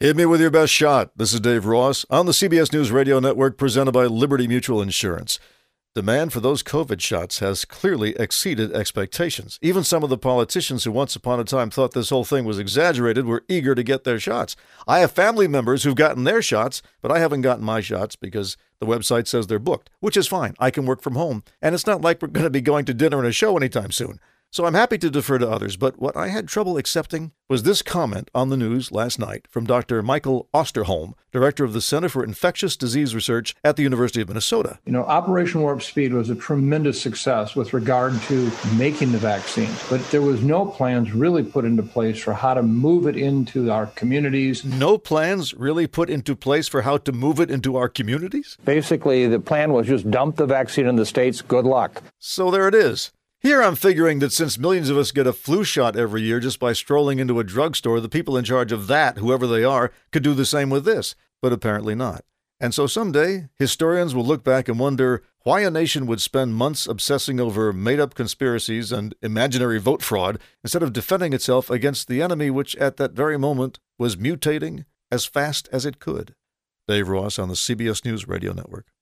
Hit me with your best shot. This is Dave Ross on the CBS News Radio Network, presented by Liberty Mutual Insurance. Demand for those COVID shots has clearly exceeded expectations. Even some of the politicians who once upon a time thought this whole thing was exaggerated were eager to get their shots. I have family members who've gotten their shots, but I haven't gotten my shots because the website says they're booked, which is fine. I can work from home, and it's not like we're going to be going to dinner and a show anytime soon. So I'm happy to defer to others, but what I had trouble accepting was this comment on the news last night from Dr. Michael Osterholm, director of the Center for Infectious Disease Research at the University of Minnesota. Operation Warp Speed was a tremendous success with regard to making the vaccines, but there was no plans really put into place for how to move it into our communities. No plans really put into place for how to move it into our communities? Basically, the plan was just dump the vaccine in the states. Good luck. So there it is. Here I'm figuring that since millions of us get a flu shot every year just by strolling into a drugstore, the people in charge of that, whoever they are, could do the same with this. But apparently not. And so someday, historians will look back and wonder why a nation would spend months obsessing over made-up conspiracies and imaginary vote fraud instead of defending itself against the enemy which at that very moment was mutating as fast as it could. Dave Ross on the CBS News Radio Network.